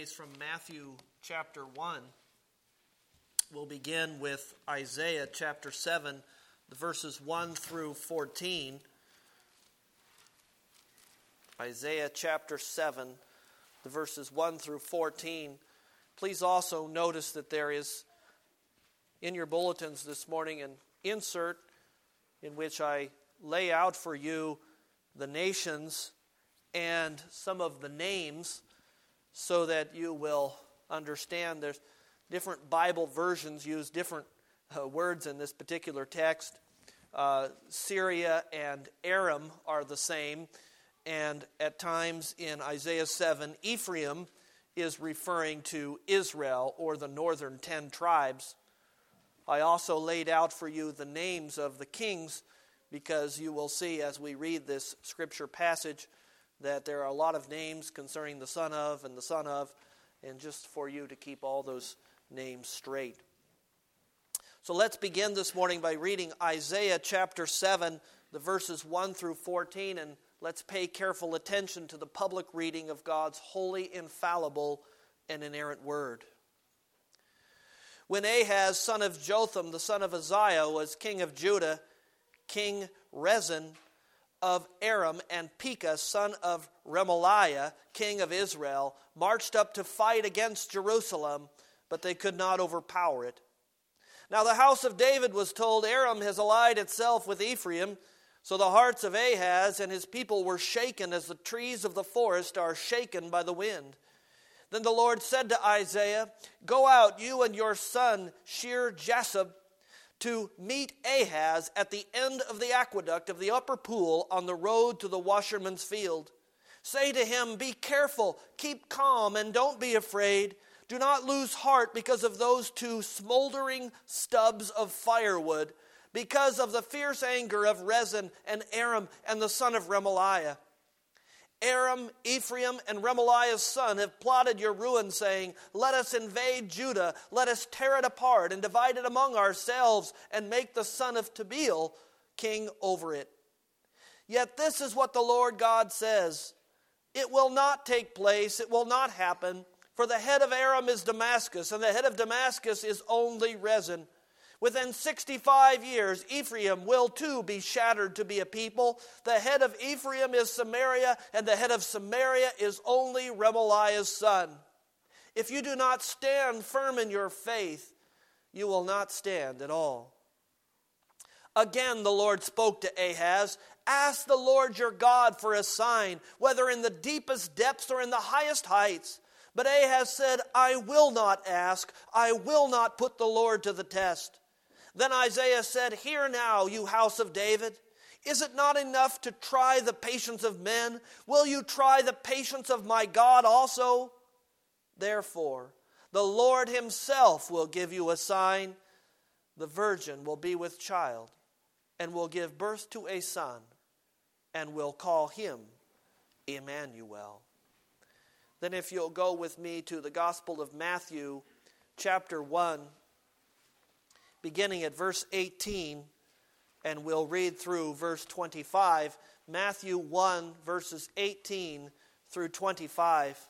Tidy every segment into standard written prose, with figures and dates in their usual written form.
days from Matthew chapter 1. We'll begin with Isaiah chapter 7, the verses 1 through 14. Isaiah chapter 7, the verses 1 through 14. Please also notice that there is in your bulletins this morning an insert in which I lay out for you the nations and some of the names so that you will understand. There's different Bible versions use different words in this particular text. Syria and Aram are the same, and at times in Isaiah 7, Ephraim is referring to Israel or the northern 10 tribes. I also laid out for you the names of the kings because you will see as we read this scripture passage that there are a lot of names concerning the son of and the son of, and just for you to keep all those names straight. So let's begin this morning by reading Isaiah chapter 7, the verses 1 through 14, and let's pay careful attention to the public reading of God's holy, infallible, and inerrant word. When Ahaz, son of Jotham, the son of Uzziah, was king of Judah, King Rezin of Aram and Pekah, son of Remaliah, king of Israel, marched up to fight against Jerusalem, but they could not overpower it. Now the house of David was told, Aram has allied itself with Ephraim, so the hearts of Ahaz and his people were shaken as the trees of the forest are shaken by the wind. Then the Lord said to Isaiah, Go out, you and your son Shear-Jashub, to meet Ahaz at the end of the aqueduct of the upper pool on the road to the washerman's field. Say to him, Be careful, keep calm, and don't be afraid. Do not lose heart because of those two smoldering stubs of firewood, because of the fierce anger of Rezin and Aram and the son of Remaliah. Aram, Ephraim, and Remaliah's son have plotted your ruin, saying, Let us invade Judah, let us tear it apart and divide it among ourselves and make the son of Tabeel king over it. Yet this is what the Lord God says, It will not take place, it will not happen, for the head of Aram is Damascus, and the head of Damascus is only Rezin. Within 65 years, Ephraim will too be shattered to be a people. The head of Ephraim is Samaria, and the head of Samaria is only Remaliah's son. If you do not stand firm in your faith, you will not stand at all. Again the Lord spoke to Ahaz, Ask the Lord your God for a sign, whether in the deepest depths or in the highest heights. But Ahaz said, I will not ask, I will not put the Lord to the test. Then Isaiah said, Hear now, you house of David. Is it not enough to try the patience of men? Will you try the patience of my God also? Therefore, the Lord himself will give you a sign. The virgin will be with child and will give birth to a son and will call him Emmanuel. Then if you'll go with me to the Gospel of Matthew, chapter 1, beginning at verse 18, and we'll read through verse 25. Matthew 1, verses 18 through 25.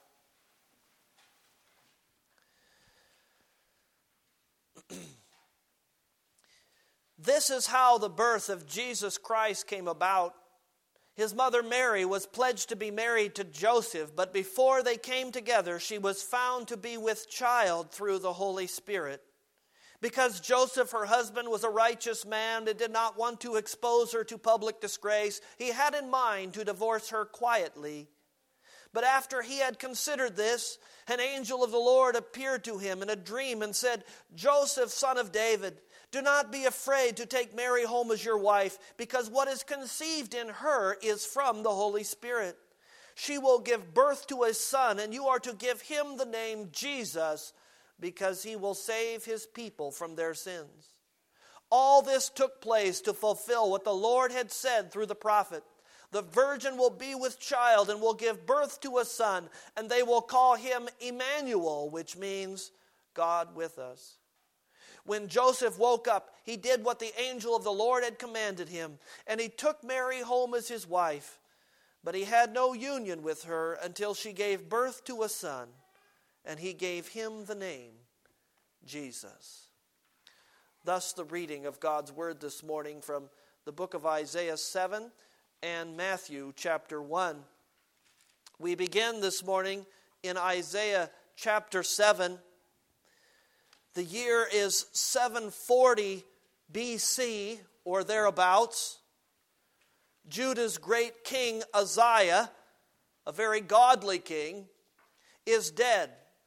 This is how the birth of Jesus Christ came about. His mother Mary was pledged to be married to Joseph, but before they came together, she was found to be with child through the Holy Spirit. Because Joseph, her husband, was a righteous man and did not want to expose her to public disgrace, he had in mind to divorce her quietly. But after he had considered this, an angel of the Lord appeared to him in a dream and said, Joseph, son of David, do not be afraid to take Mary home as your wife, because what is conceived in her is from the Holy Spirit. She will give birth to a son, and you are to give him the name Jesus, because he will save his people from their sins. All this took place to fulfill what the Lord had said through the prophet. The virgin will be with child and will give birth to a son, and they will call him Emmanuel, which means God with us. When Joseph woke up, he did what the angel of the Lord had commanded him, and he took Mary home as his wife. But he had no union with her until she gave birth to a son, and he gave him the name Jesus. Thus the reading of God's word this morning from the book of Isaiah 7 and Matthew chapter 1. We begin this morning in Isaiah chapter 7. The year is 740 BC or thereabouts. Judah's great king Uzziah, a very godly king, is dead.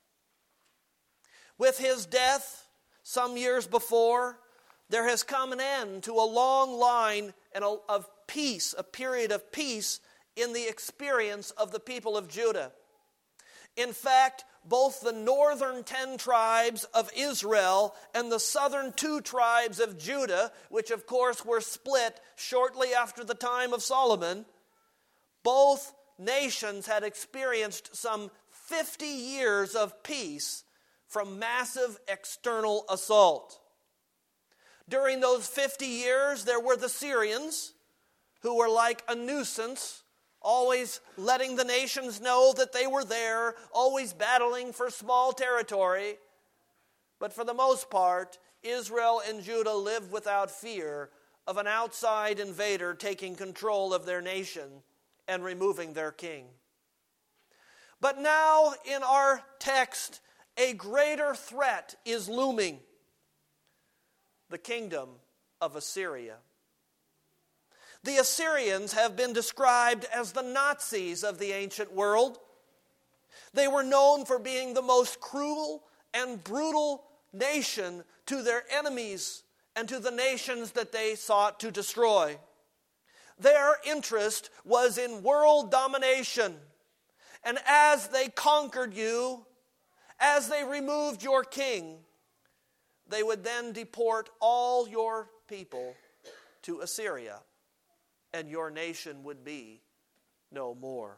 With his death, some years before, there has come an end to a long line of peace, a period of peace in the experience of the people of Judah. In fact, both the northern 10 tribes of Israel and the southern 2 tribes of Judah, which of course were split shortly after the time of Solomon, both nations had experienced some 50 years of peace from massive external assault. During those 50 years, there were the Syrians, who were like a nuisance, always letting the nations know that they were there, always battling for small territory. But for the most part, Israel and Judah lived without fear of an outside invader taking control of their nation and removing their king. But now, in our text, a greater threat is looming: the kingdom of Assyria. The Assyrians have been described as the Nazis of the ancient world. They were known for being the most cruel and brutal nation to their enemies and to the nations that they sought to destroy. Their interest was in world domination. And as they conquered you, as they removed your king, they would then deport all your people to Assyria, and your nation would be no more.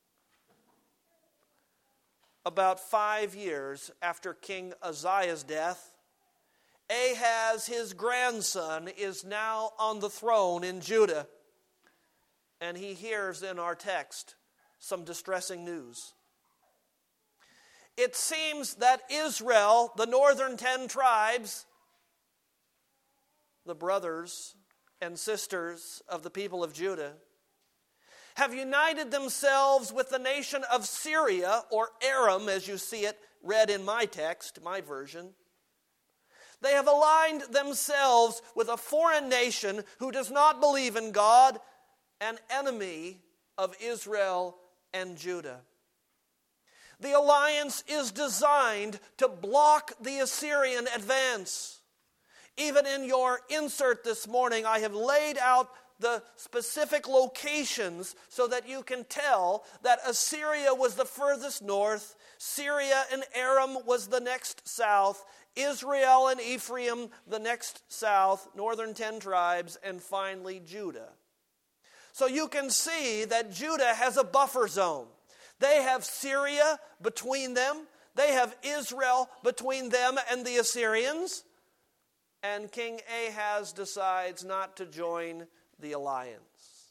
About 5 years after King Uzziah's death, Ahaz, his grandson, is now on the throne in Judah, and he hears in our text some distressing news. It seems that Israel, the northern 10 tribes, the brothers and sisters of the people of Judah, have united themselves with the nation of Syria, or Aram, as you see it read in my text, my version. They have aligned themselves with a foreign nation who does not believe in God, an enemy of Israel and Judah. The alliance is designed to block the Assyrian advance. Even in your insert this morning, I have laid out the specific locations so that you can tell that Assyria was the furthest north, Syria and Aram was the next south, Israel and Ephraim the next south, northern 10 tribes, and finally Judah. So you can see that Judah has a buffer zone. They have Syria between them. They have Israel between them and the Assyrians. And King Ahaz decides not to join the alliance.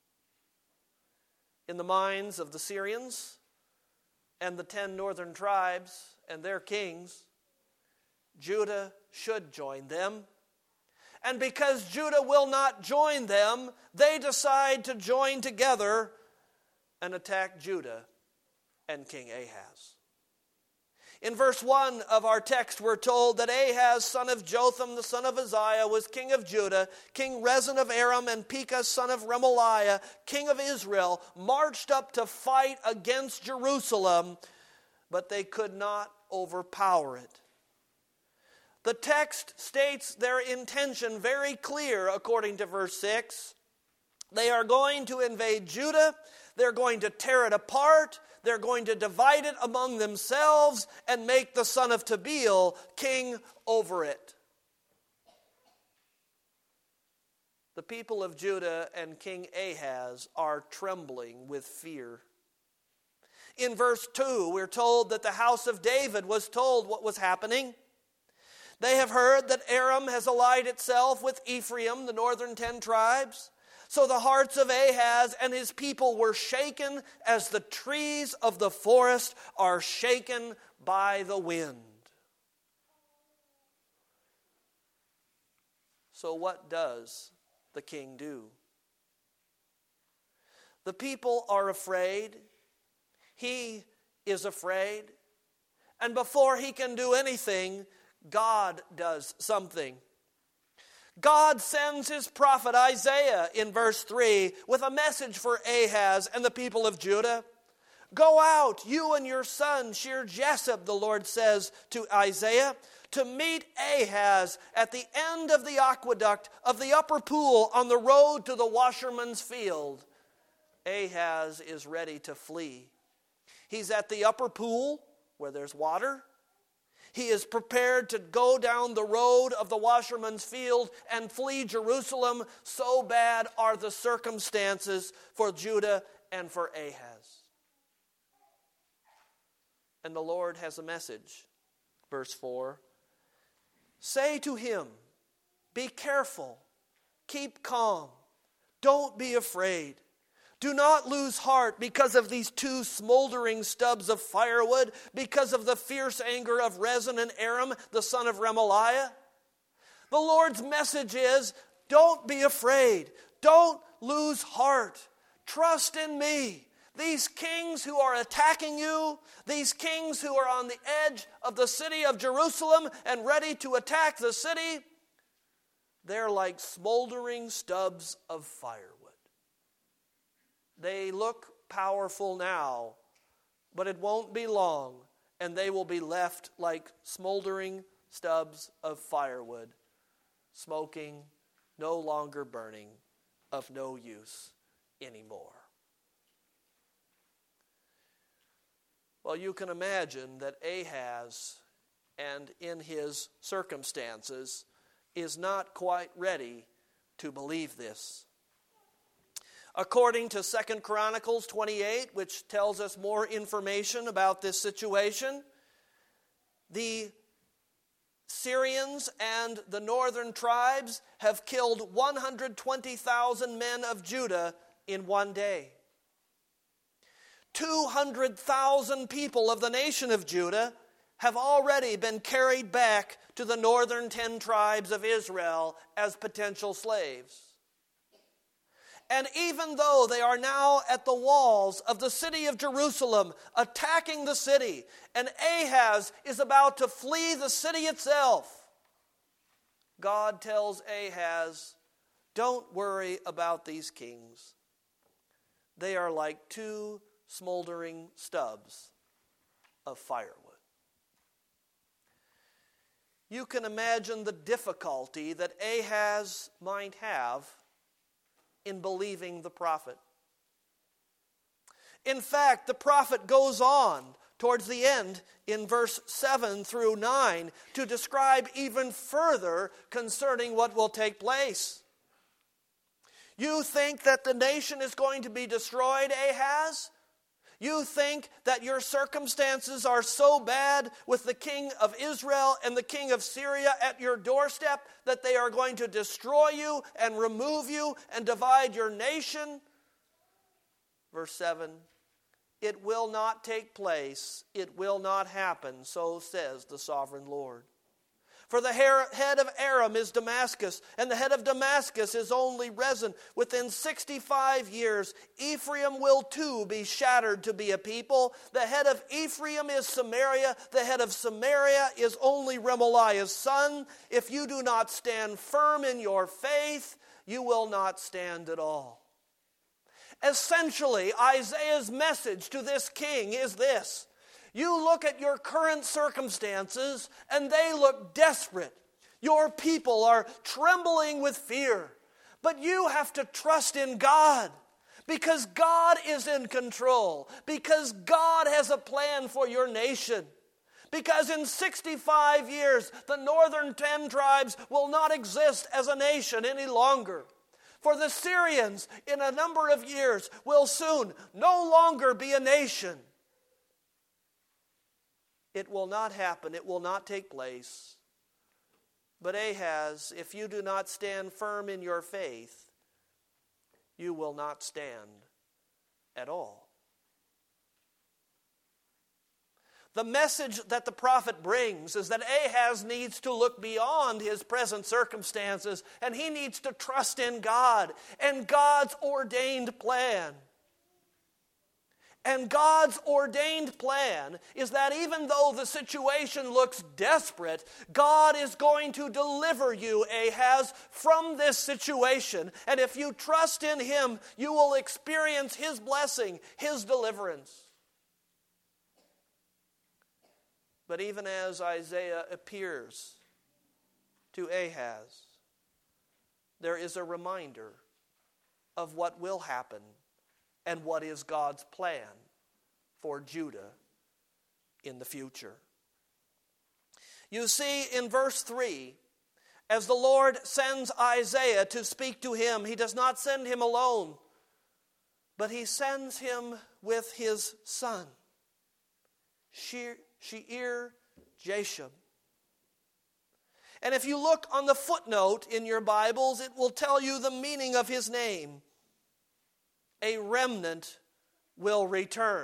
In the minds of the Syrians and the 10 northern tribes and their kings, Judah should join them. And because Judah will not join them, they decide to join together and attack Judah and King Ahaz. In verse 1 of our text, we're told that Ahaz, son of Jotham, the son of Uzziah, was king of Judah. King Rezin of Aram and Pekah, son of Remaliah, king of Israel, marched up to fight against Jerusalem, but they could not overpower it. The text states their intention very clear according to verse 6. They are going to invade Judah. They're going to tear it apart. They're going to divide it among themselves and make the son of Tabeel king over it. The people of Judah and King Ahaz are trembling with fear. In verse 2, we're told that the house of David was told what was happening. They have heard that Aram has allied itself with Ephraim, the northern 10 tribes. So the hearts of Ahaz and his people were shaken as the trees of the forest are shaken by the wind. So what does the king do? The people are afraid. He is afraid. And before he can do anything, God does something. God sends his prophet Isaiah in verse 3 with a message for Ahaz and the people of Judah. Go out, you and your son Shear-Jashub, the Lord says to Isaiah, to meet Ahaz at the end of the aqueduct of the upper pool on the road to the washerman's field. Ahaz is ready to flee. He's at the upper pool where there's water. He is prepared to go down the road of the washerman's field and flee Jerusalem. So bad are the circumstances for Judah and for Ahaz. And the Lord has a message. Verse 4. Say to him, be careful, keep calm, don't be afraid. Do not lose heart because of these two smoldering stubs of firewood, because of the fierce anger of Rezin and Aram, the son of Remaliah. The Lord's message is, don't be afraid. Don't lose heart. Trust in me. These kings who are attacking you, these kings who are on the edge of the city of Jerusalem and ready to attack the city, they're like smoldering stubs of firewood. They look powerful now, but it won't be long, and they will be left like smoldering stubs of firewood, smoking, no longer burning, of no use anymore. Well, you can imagine that Ahaz, and in his circumstances, is not quite ready to believe this. According to 2 Chronicles 28, which tells us more information about this situation, the Syrians and the northern tribes have killed 120,000 men of Judah in one day. 200,000 people of the nation of Judah have already been carried back to the northern 10 tribes of Israel as potential slaves. And even though they are now at the walls of the city of Jerusalem, attacking the city, and Ahaz is about to flee the city itself, God tells Ahaz, don't worry about these kings. They are like two smoldering stubs of firewood. You can imagine the difficulty that Ahaz might have in believing the prophet. In fact, the prophet goes on towards the end in verse 7 through 9 to describe even further concerning what will take place. You think that the nation is going to be destroyed, Ahaz? You think that your circumstances are so bad with the king of Israel and the king of Syria at your doorstep that they are going to destroy you and remove you and divide your nation? Verse 7, it will not take place, it will not happen, so says the sovereign Lord. For the head of Aram is Damascus, and the head of Damascus is only Rezin. Within 65 years, Ephraim will too be shattered to be a people. The head of Ephraim is Samaria. The head of Samaria is only Remaliah's son. If you do not stand firm in your faith, you will not stand at all. Essentially, Isaiah's message to this king is this. You look at your current circumstances and they look desperate. Your people are trembling with fear. But you have to trust in God because God is in control. Because God has a plan for your nation. Because in 65 years, the northern 10 tribes will not exist as a nation any longer. For the Syrians, in a number of years, will soon no longer be a nation. It will not happen. It will not take place. But Ahaz, if you do not stand firm in your faith, you will not stand at all. The message that the prophet brings is that Ahaz needs to look beyond his present circumstances, and he needs to trust in God and God's ordained plan. And God's ordained plan is that even though the situation looks desperate, God is going to deliver you, Ahaz, from this situation. And if you trust in Him, you will experience His blessing, His deliverance. But even as Isaiah appears to Ahaz, there is a reminder of what will happen and what is God's plan for Judah in the future. You see, in verse 3, as the Lord sends Isaiah to speak to him, He does not send him alone, but He sends him with his son, Shear-Jashub. And if you look on the footnote in your Bibles, it will tell you the meaning of his name. A remnant will return.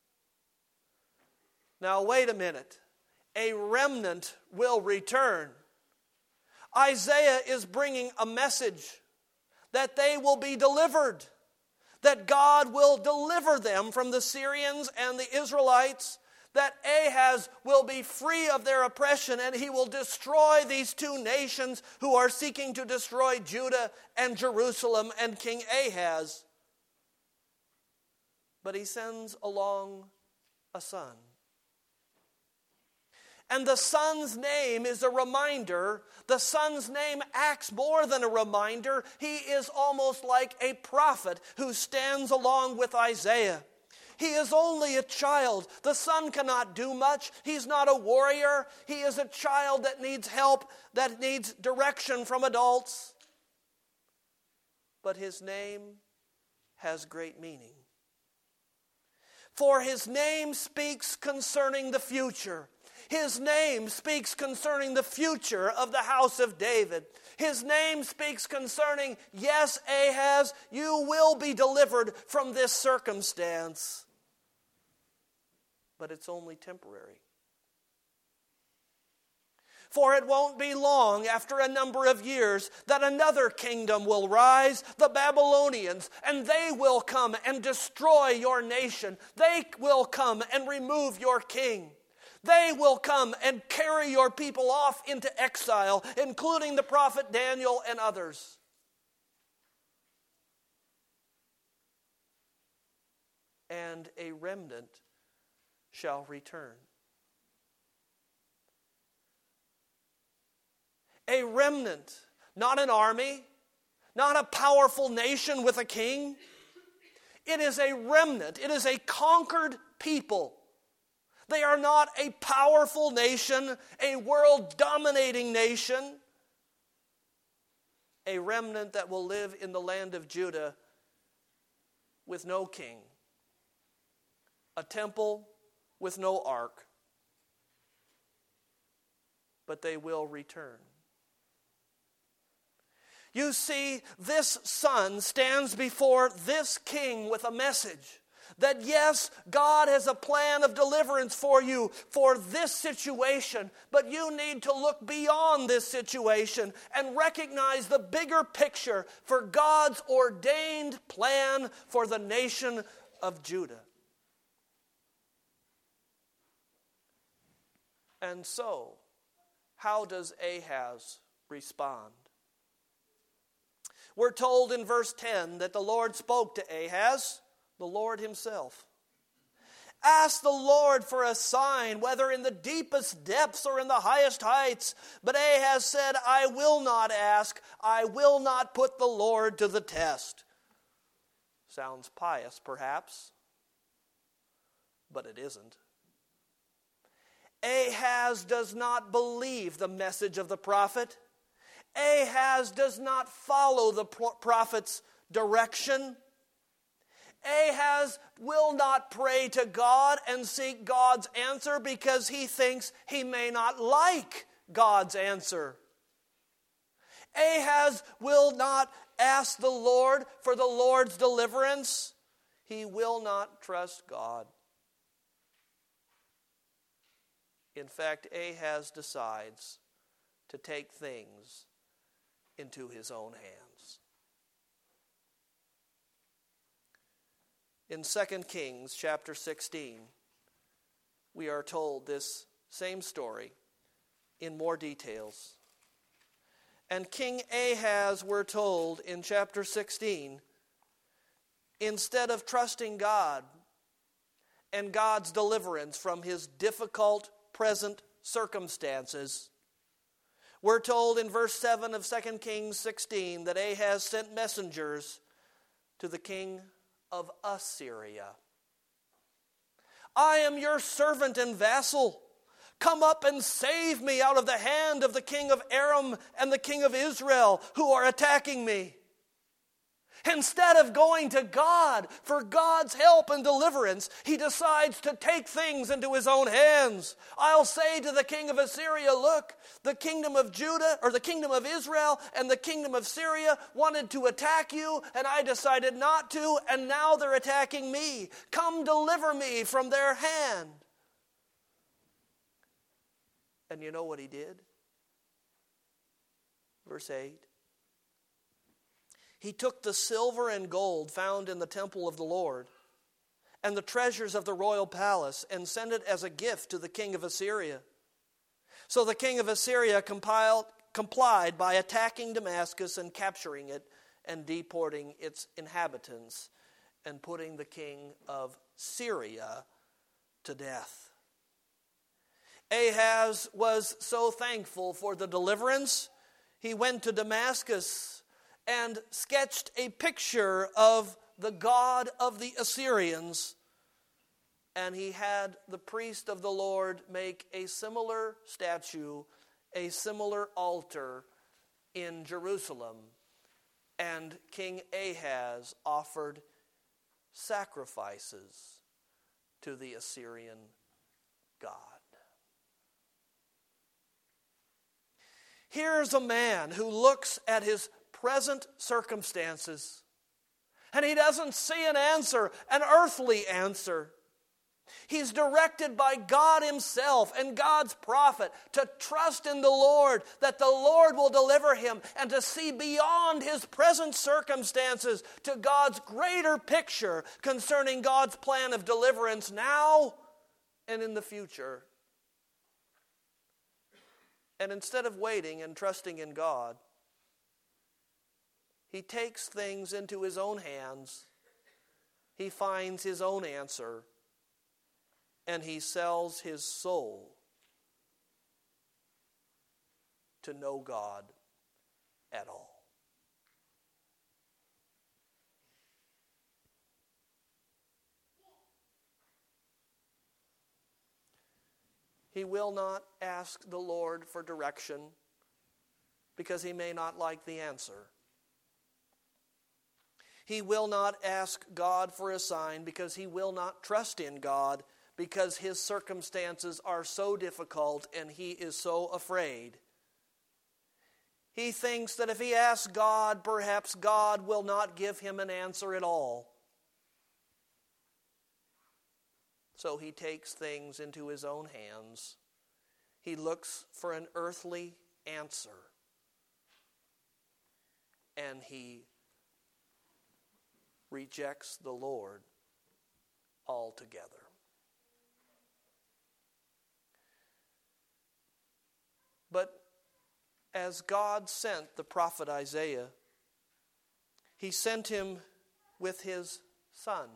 Now, wait a minute. A remnant will return. Isaiah is bringing a message that they will be delivered, that God will deliver them from the Syrians and the Israelites, that Ahaz will be free of their oppression, and he will destroy these two nations who are seeking to destroy Judah and Jerusalem and King Ahaz. But He sends along a son. And the son's name is a reminder. The son's name acts more than a reminder. He is almost like a prophet who stands along with Isaiah. He is only a child. The son cannot do much. He's not a warrior. He is a child that needs help, that needs direction from adults. But his name has great meaning. For his name speaks concerning the future. His name speaks concerning the future of the house of David. His name speaks concerning, yes, Ahaz, you will be delivered from this circumstance. But it's only temporary. For it won't be long after a number of years that another kingdom will rise, the Babylonians, and they will come and destroy your nation. They will come and remove your king. They will come and carry your people off into exile, including the prophet Daniel and others. And a remnant shall return. A remnant, not an army, not a powerful nation with a king. It is a remnant. It is a conquered people. They are not a powerful nation, a world-dominating nation. A remnant that will live in the land of Judah with no king. A temple with no ark. But they will return. You see, this son stands before this king with a message that yes, God has a plan of deliverance for you for this situation, but you need to look beyond this situation and recognize the bigger picture for God's ordained plan for the nation of Judah. And so, how does Ahaz respond? We're told in verse 10 that the Lord spoke to Ahaz, the Lord himself. Ask the Lord for a sign, whether in the deepest depths or in the highest heights. But Ahaz said, I will not ask. I will not put the Lord to the test. Sounds pious, perhaps, but it isn't. Ahaz does not believe the message of the prophet. Ahaz does not follow the prophet's direction. Ahaz will not pray to God and seek God's answer because he thinks he may not like God's answer. Ahaz will not ask the Lord for the Lord's deliverance. He will not trust God. In fact, Ahaz decides to take things into his own hands. In 2 Kings chapter 16, we are told this same story in more details. And King Ahaz, we're told in chapter 16, instead of trusting God and God's deliverance from his difficult present circumstances, we're told in verse 7 of 2 Kings 16 that Ahaz sent messengers to the king of Assyria. I am your servant and vassal. Come up and save me out of the hand of the king of Aram and the king of Israel who are attacking me. Instead of going to God for God's help and deliverance, he decides to take things into his own hands. I'll say to the king of Assyria, look, the kingdom of Judah, or the kingdom of Israel and the kingdom of Syria wanted to attack you, and I decided not to, and now they're attacking me. Come deliver me from their hand. And you know what he did? Verse 8. He took the silver and gold found in the temple of the Lord and the treasures of the royal palace and sent it as a gift to the king of Assyria. So the king of Assyria complied by attacking Damascus and capturing it and deporting its inhabitants and putting the king of Syria to death. Ahaz was so thankful for the deliverance, he went to Damascus and sketched a picture of the god of the Assyrians. And he had the priest of the Lord make a similar statue, a similar altar in Jerusalem. And King Ahaz offered sacrifices to the Assyrian god. Here's a man who looks at his present circumstances, and he doesn't see an answer, an earthly answer. He's directed by God himself and God's prophet to trust in the Lord, that the Lord will deliver him, and to see beyond his present circumstances to God's greater picture concerning God's plan of deliverance now and in the future. And instead of waiting and trusting in God, he takes things into his own hands. He finds his own answer. And he sells his soul to no God at all. He will not ask the Lord for direction because he may not like the answer. He will not ask God for a sign because he will not trust in God, because his circumstances are so difficult and he is so afraid. He thinks that if he asks God, perhaps God will not give him an answer at all. So he takes things into his own hands. He looks for an earthly answer. And he rejects the Lord altogether. But as God sent the prophet Isaiah, he sent him with his son.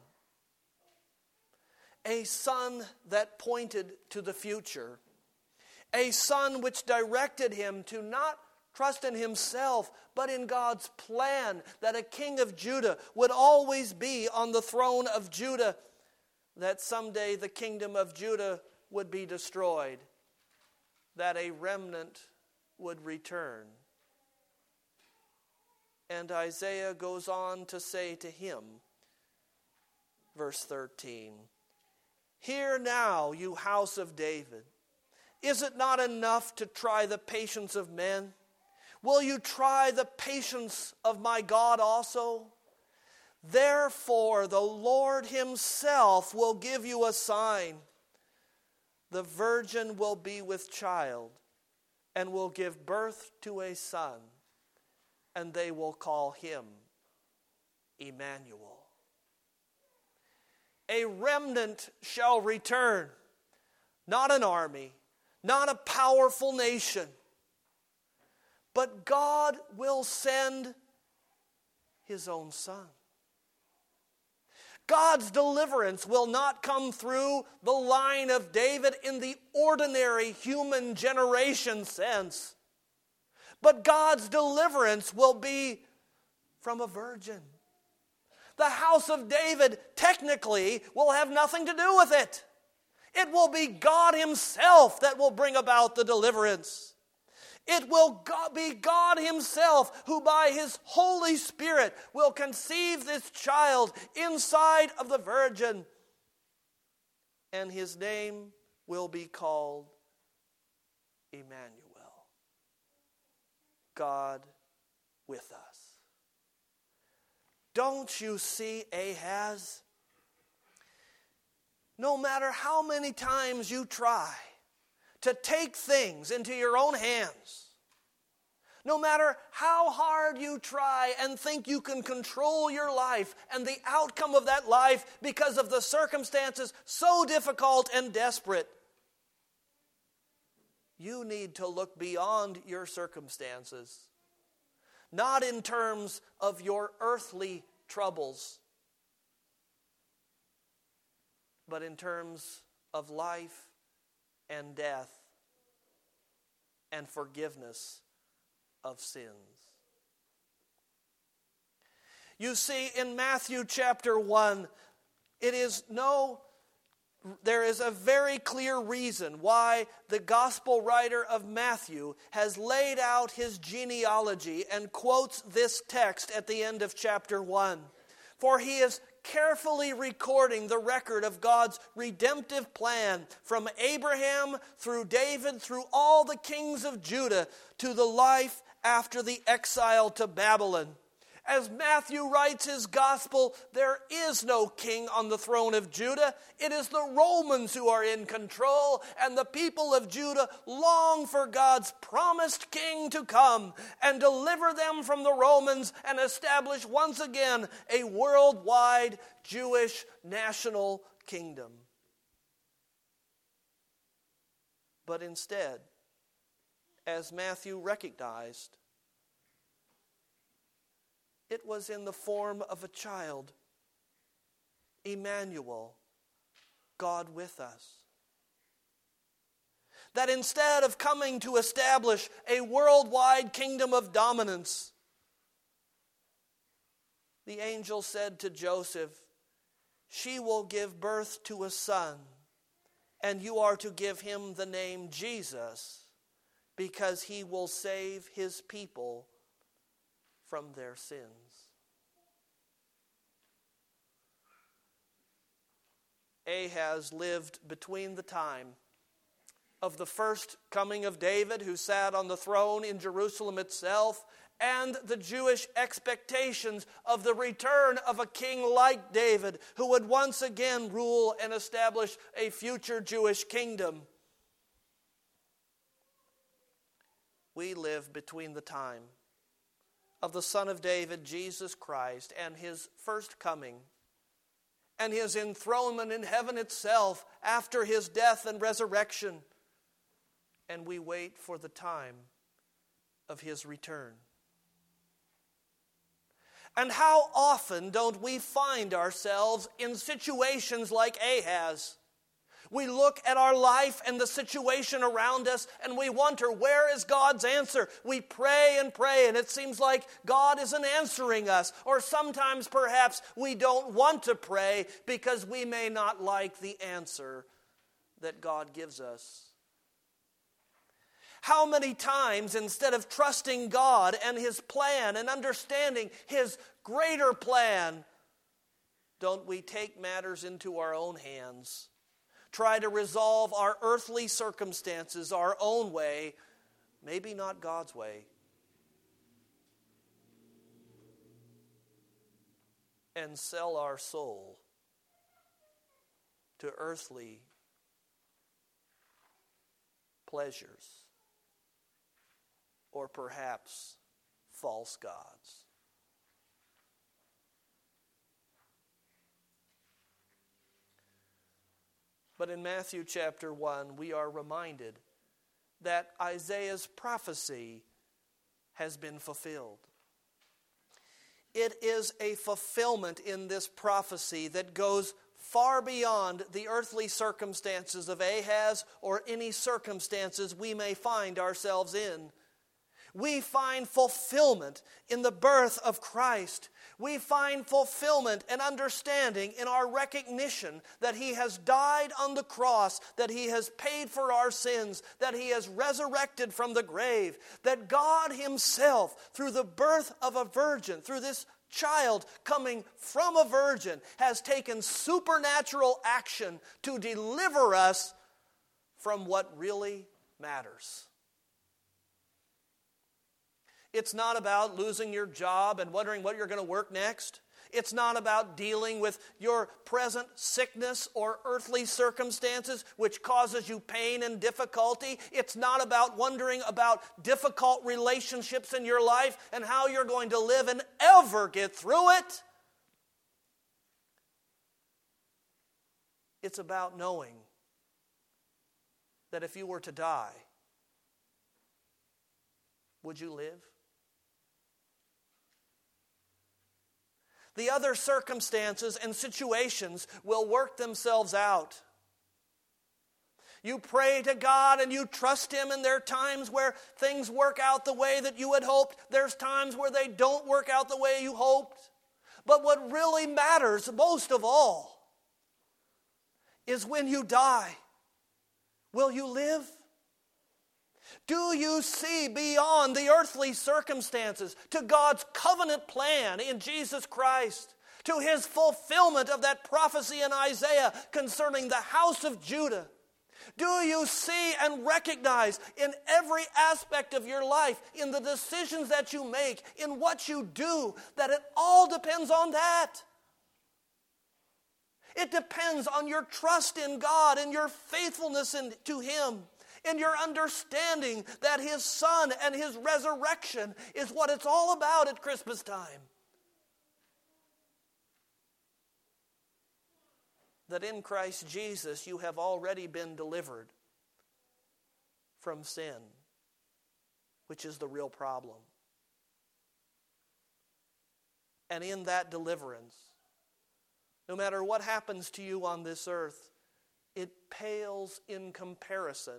A son that pointed to the future. A son which directed him to not trust in himself, but in God's plan that a king of Judah would always be on the throne of Judah, that someday the kingdom of Judah would be destroyed, that a remnant would return. And Isaiah goes on to say to him, verse 13, "Hear now, you house of David. Is it not enough to try the patience of men? Will you try the patience of my God also? Therefore the Lord himself will give you a sign. the virgin will be with child and will give birth to a son, and they will call him Emmanuel. A remnant shall return, not an army, not a powerful nation, but God will send his own Son. God's deliverance will not come through the line of David in the ordinary human generation sense, but God's deliverance will be from a virgin. The house of David technically will have nothing to do with it. It will be God himself that will bring about the deliverance. It will be God himself who by his Holy Spirit will conceive this child inside of the virgin. And his name will be called Emmanuel, God with us. Don't you see, Ahaz? No matter how many times you try to take things into your own hands, no matter how hard you try and think you can control your life and the outcome of that life because of the circumstances so difficult and desperate, you need to look beyond your circumstances, not in terms of your earthly troubles, but in terms of life and death and forgiveness of sins. You see, in Matthew chapter 1, there is a very clear reason why the gospel writer of Matthew has laid out his genealogy and quotes this text at the end of chapter 1. For he is carefully recording the record of God's redemptive plan from Abraham through David through all the kings of Judah to the life after the exile to Babylon. As Matthew writes his gospel, there is no king on the throne of Judah. It is the Romans who are in control, and the people of Judah long for God's promised king to come and deliver them from the Romans and establish once again a worldwide Jewish national kingdom. But instead, as Matthew recognized, it was in the form of a child, Emmanuel, God with us. That instead of coming to establish a worldwide kingdom of dominance, the angel said to Joseph, "She will give birth to a son, and you are to give him the name Jesus, because he will save his people from their sins." Ahaz lived between the time of the first coming of David, who sat on the throne in Jerusalem itself, and the Jewish expectations of the return of a king like David, who would once again rule and establish a future Jewish kingdom. We live between the time of the Son of David, Jesus Christ, and his first coming, and his enthronement in heaven itself after his death and resurrection. And we wait for the time of his return. And how often don't we find ourselves in situations like Ahaz? We look at our life and the situation around us and we wonder, where is God's answer? We pray, and it seems like God isn't answering us. Or sometimes perhaps we don't want to pray because we may not like the answer that God gives us. How many times, instead of trusting God and his plan and understanding his greater plan, don't we take matters into our own hands? Try to resolve our earthly circumstances our own way, maybe not God's way. And sell our soul to earthly pleasures, or perhaps false gods. But in Matthew chapter 1, we are reminded that Isaiah's prophecy has been fulfilled. It is a fulfillment in this prophecy that goes far beyond the earthly circumstances of Ahaz or any circumstances we may find ourselves in. We find fulfillment in the birth of Christ. We find fulfillment and understanding in our recognition that He has died on the cross, that He has paid for our sins, that He has resurrected from the grave, that God Himself, through the birth of a virgin, through this child coming from a virgin, has taken supernatural action to deliver us from what really matters. It's not about losing your job and wondering what you're going to work next. It's not about dealing with your present sickness or earthly circumstances which causes you pain and difficulty. It's not about wondering about difficult relationships in your life and how you're going to live and ever get through it. It's about knowing that if you were to die, would you live? The other circumstances and situations will work themselves out. You pray to God and you trust Him, and there are times where things work out the way that you had hoped. There's times where they don't work out the way you hoped. But what really matters most of all is when you die, will you live? Do you see beyond the earthly circumstances to God's covenant plan in Jesus Christ, to His fulfillment of that prophecy in Isaiah concerning the house of Judah? Do you see and recognize in every aspect of your life, in the decisions that you make, in what you do, that it all depends on that? It depends on your trust in God and your faithfulness to Him, in your understanding that His Son and His resurrection is what it's all about at Christmas time. That in Christ Jesus you have already been delivered from sin, which is the real problem. And in that deliverance, no matter what happens to you on this earth, it pales in comparison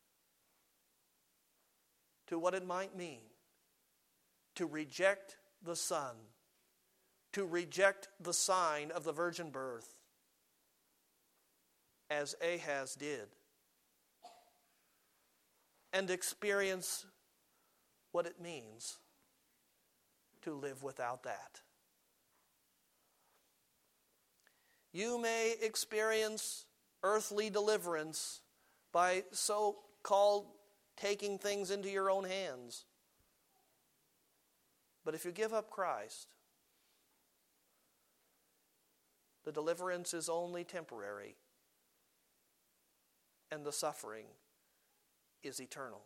to what it might mean to reject the Son, to reject the sign of the virgin birth, as Ahaz did, and experience what it means to live without that. You may experience earthly deliverance by so-called taking things into your own hands. But if you give up Christ, the deliverance is only temporary, and the suffering is eternal.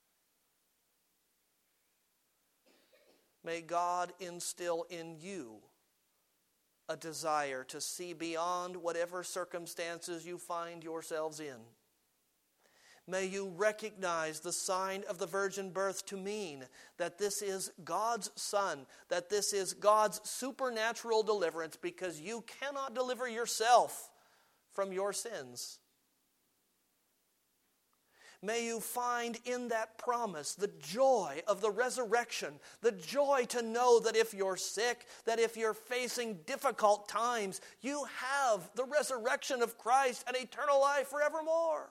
May God instill in you a desire to see beyond whatever circumstances you find yourselves in. May you recognize the sign of the virgin birth to mean that this is God's Son, that this is God's supernatural deliverance, because you cannot deliver yourself from your sins. May you find in that promise the joy of the resurrection, the joy to know that if you're sick, that if you're facing difficult times, you have the resurrection of Christ and eternal life forevermore.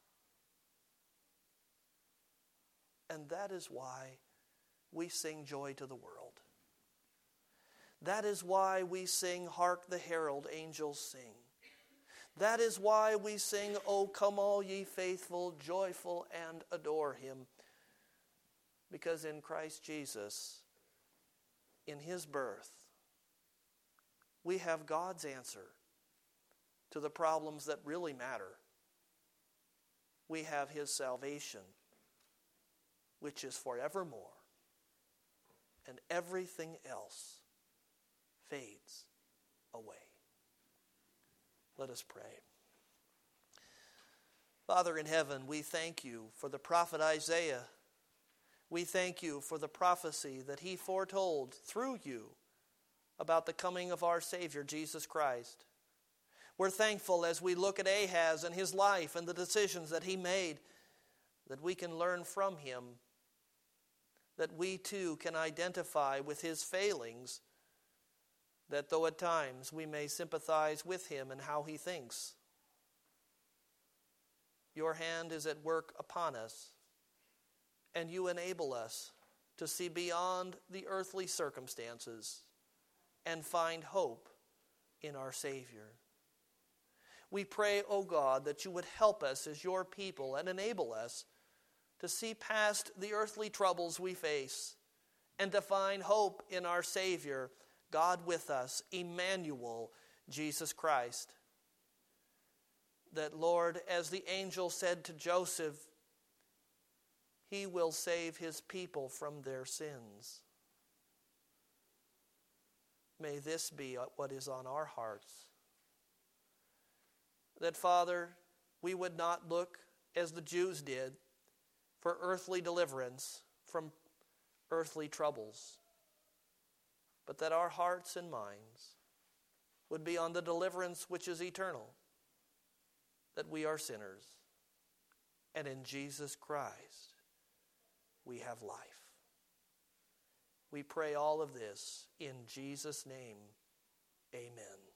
And that is why we sing Joy to the World. That is why we sing Hark the Herald Angels Sing. That is why we sing, O come all ye faithful, joyful, and adore Him. Because in Christ Jesus, in His birth, we have God's answer to the problems that really matter. we have his salvation, which is forevermore, and everything else fades away. Let us pray. Father in heaven, we thank you for the prophet Isaiah. We thank you for the prophecy that he foretold through you about the coming of our Savior, Jesus Christ. We're thankful as we look at Ahaz and his life and the decisions that he made, that we can learn from him, that we too can identify with his failings, that though at times we may sympathize with him and how he thinks, your hand is at work upon us, and you enable us to see beyond the earthly circumstances and find hope in our Savior. We pray, O God, that you would help us as your people and enable us to see past the earthly troubles we face and to find hope in our Savior, God with us, Emmanuel, Jesus Christ. That, Lord, as the angel said to Joseph, he will save his people from their sins. May this be what is on our hearts. That, Father, we would not look as the Jews did for earthly deliverance from earthly troubles, but that our hearts and minds would be on the deliverance which is eternal, that we are sinners, and in Jesus Christ we have life. We pray all of this in Jesus' name. Amen.